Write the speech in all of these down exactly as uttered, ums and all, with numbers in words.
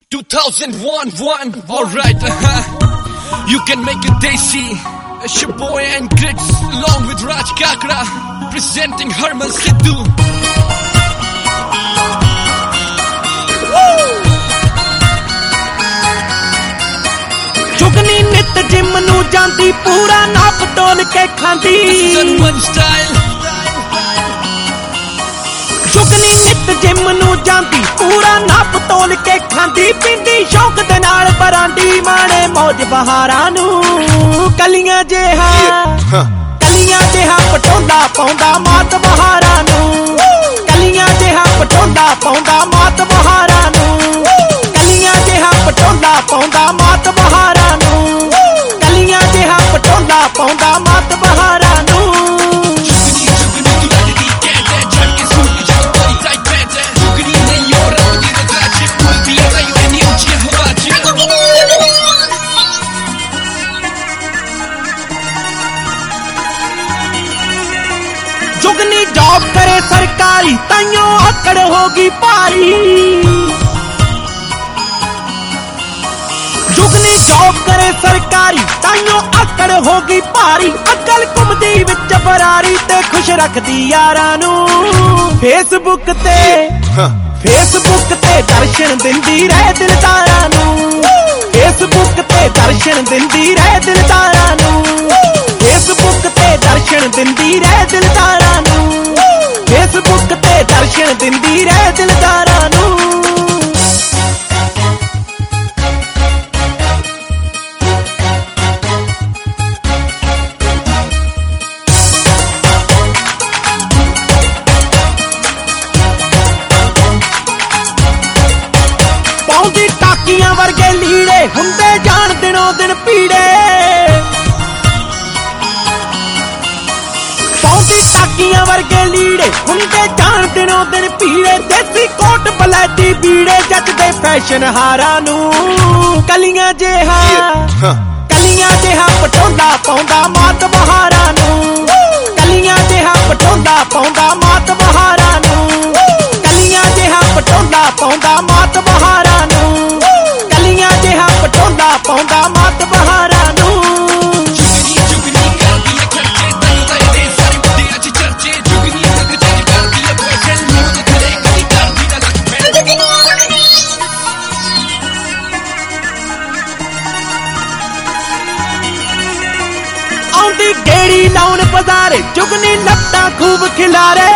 two thousand one, one, alright, uh-huh. You can make it Desi, it's your boy and Grits, along with Raj Kakra, presenting Harman Sidhu. Chugni nit gym nu janti, pura naap tol ke khandi. This is Harman style. Chugni nit gym nu janti, pura naap tol ke khandi. Pindi shauq de naal barandi, maane mauj baharan nu. Kaliyan jeha, kaliyan jeha patola paunda maat baharan nu. Kaliyan jeha patola paunda maat baharan nu. Kaliyan jeha patola paunda maat baharan nu. Kaliyan jeha patola paunda maat baharan nu. जुगनी job करे सरकारी ताइयों अकड़ होगी पारी. जुगनी job करे सरकारी ताइयों अकड़ होगी पारी. अकल घुमदी विच बरारी ते खुश रखदी यारां नू. फेसबुक ते फेसबुक ते दर्शन दिंदी रहे दिलदारां नू. फेसबुक ते दर्शन दिंदी रहे दिलदारां नू. फेसबुक ते दर्शन दिंदी रहे दिलदारां नू. फेसबुक ते दर्शन दिंदी रहे दिलदारां नू. पाउंदी टाकियां वर्गे लीड़े हुंदे जान दिनों दिन पीड़े. पाउंदी टाकियां वर्गे लीड़े हुंदे जान दिनों दिन पीड़े. देसी कोट बलैती बीड़े जचदे फैशन हारां नू. कलियां जेहा कलियां जेहा पटोला पाउंदा मात बहारां नू. कलियां जेहा पटोला पाउंदा मात बहारां नू. कलियां जेहा पटोला पाउंदा मात बहारां नू. कलियां जेहा पटोला पाउंदा मात बहारां नू. आउंदी गेड़ी लाउन बाजारे जुगनी लत्तां खूब खिलारे.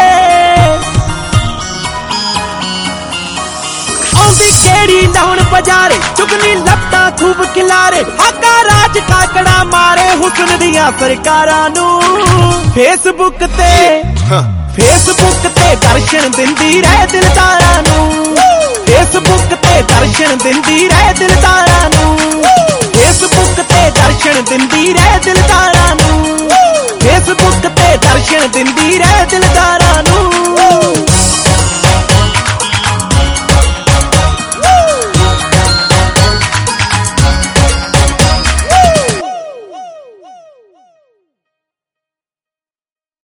आउंदी गेड़ी लाउन बाजारे जुगनी लत्तां खूब खिलारे. हाका राज काकड़ा मारे हुस्न दियां सरकारां नू. फेसबुक ते फेसबुक ते दर्शन दिंदी रहे दिलदारां नू. फेसबुक ते दर्शन दिंदी रहे दिलदारां नू. फेसबुक ते